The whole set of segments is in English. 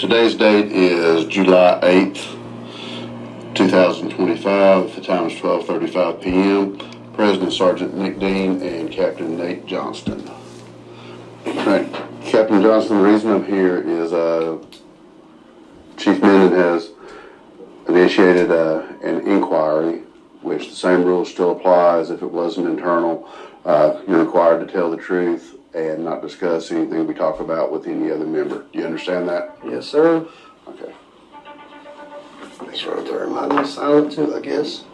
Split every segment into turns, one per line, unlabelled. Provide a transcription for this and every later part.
Today's date is July 8th, 2025. The time is 12:35 p.m. President Sergeant Nick Dean and Captain Nate Johnston. Right. Captain Johnston, the reason I'm here is Chief Menon has initiated an inquiry, which the same rules still apply as if it was an internal. You're required to tell the truth and not discuss anything we talk about with any other member. Do you understand that?
Yes, sir.
Okay.
Make sure to remind me silent too, I guess.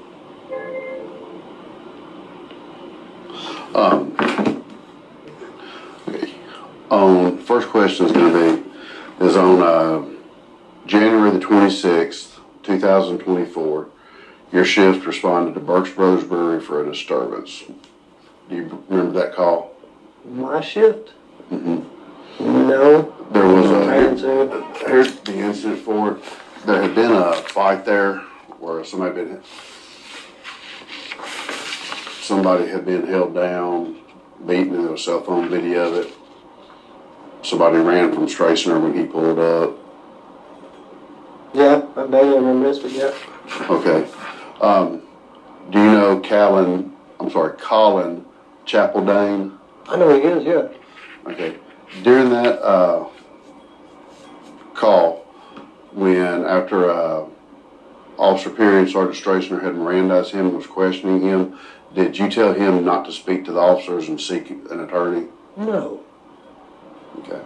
Okay. First question is going to be, is on January the 26th, 2024, your shift responded to Burks Brothers Brewery for a disturbance. Do you remember that call?
My shift?
Mm-hmm.
No.
There was here's the incident for it. There had been a fight there where somebody had been held down, beaten, and there was cell phone video of it. Somebody ran from Strassner when he pulled up.
Yeah, I barely remember this, but yeah.
Okay. Do you know Colin Chapeldane?
I know he is, yeah.
Okay. During that call, when after Officer Perry and Sergeant Strassner had Mirandized him and was questioning him, did you tell him not to speak to the officers and seek an attorney?
No.
Okay.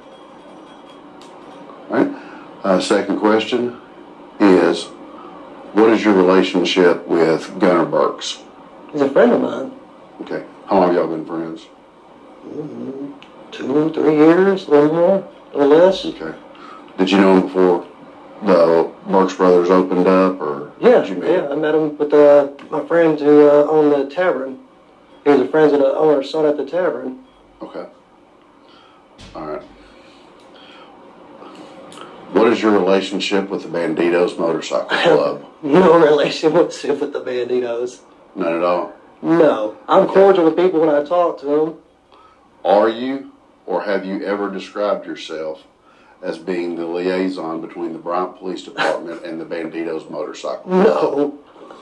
All right. Second question is, what is your relationship with Gunner Burks?
He's a friend of mine.
Okay. How long have y'all been friends?
2 or 3 years, a little more, a little less.
Okay. Did you know him before the Burks Brothers opened up, or
yeah,
did you meet
yeah, I met him with my friends who own the tavern. He was a friend of the owner's son at the tavern.
Okay. All right. What is your relationship with the Banditos Motorcycle Club?
No relationship with the Banditos.
None at all?
No. I'm cordial with people when I talk to them.
Are you, or have you ever described yourself as being the liaison between the Bryant Police Department and the Banditos Motorcycle Club?
No.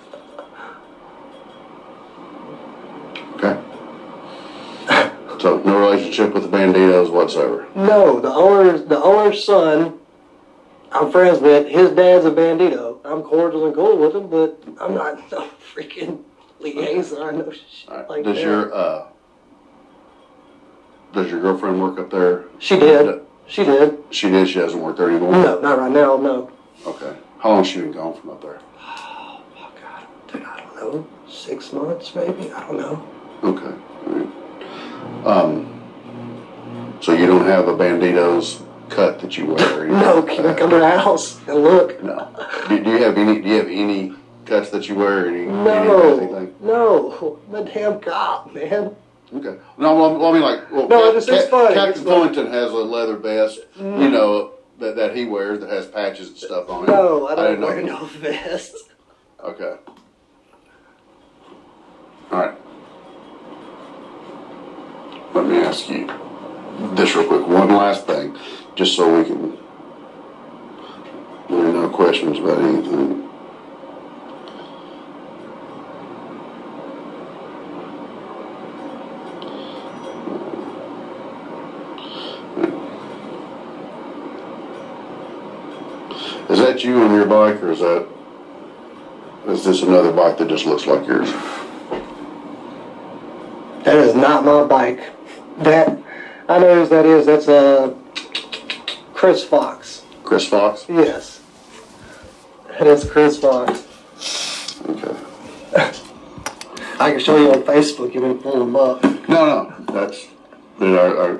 Okay. So, no relationship with the Banditos whatsoever?
No, the owner's son, I'm friends with. His dad's a Bandito. I'm cordial and cool with him, but I'm not no freaking liaison, no shit like that.
Does your girlfriend work up there?
She did. She did.
She did? She doesn't work there anymore?
No, not right now, no.
Okay. How long has she been gone from up there?
Oh, God. Dude, I don't know. 6 months, maybe? I don't know.
Okay. All right. So you don't have a Banditos cut that you wear?
No, can you come to the house and look?
No. Do you have any cuts that you wear?
Anything? No. I'm a damn cop, man.
Okay. No, I mean,
it's funny.
Captain Fullington has a leather vest, that he wears that has patches and stuff on it.
No, I don't wear no vest.
Okay. All right. Let me ask you this real quick. One last thing, just so we can. There are no questions about anything. Is that you on your bike, or is this another bike that just looks like yours?
That is not my bike. That, I know whose that is. That's Chris Fox.
Chris Fox?
Yes. That is Chris Fox.
Okay.
I can show you on Facebook. You can pull them up.
No. That's our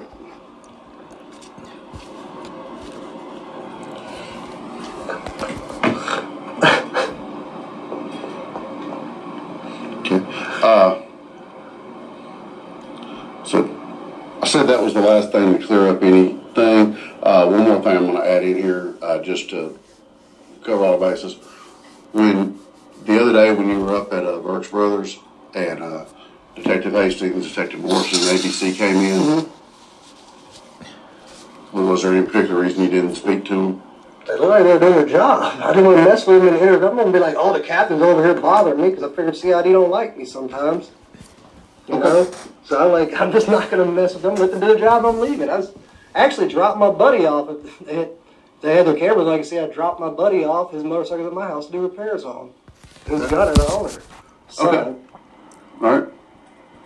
So I said that was the last thing to clear up anything. One more thing I'm going to add in here, just to cover all the bases. When the other day when you were up at Burks Brothers and Detective Hastings, Detective Morrison, and ABC came in, was there any particular reason you didn't speak to him?
They look like they're doing their job. I didn't want to mess with them in the interview. I'm going to be like, oh, the captain's over here bothering me because I figured CID don't like me sometimes. You know? So I'm just not going to mess with them. Let them do their job. I'm leaving. I actually dropped my buddy off. They had their cameras. Like I see, I dropped my buddy off his motorcycle at my house to do repairs on. Who's got it, the owner. Son.
Okay. All right.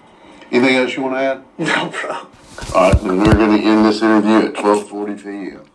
Anything else you want to add?
No, bro.
All right, then we're going to end this interview at 12:40 p.m.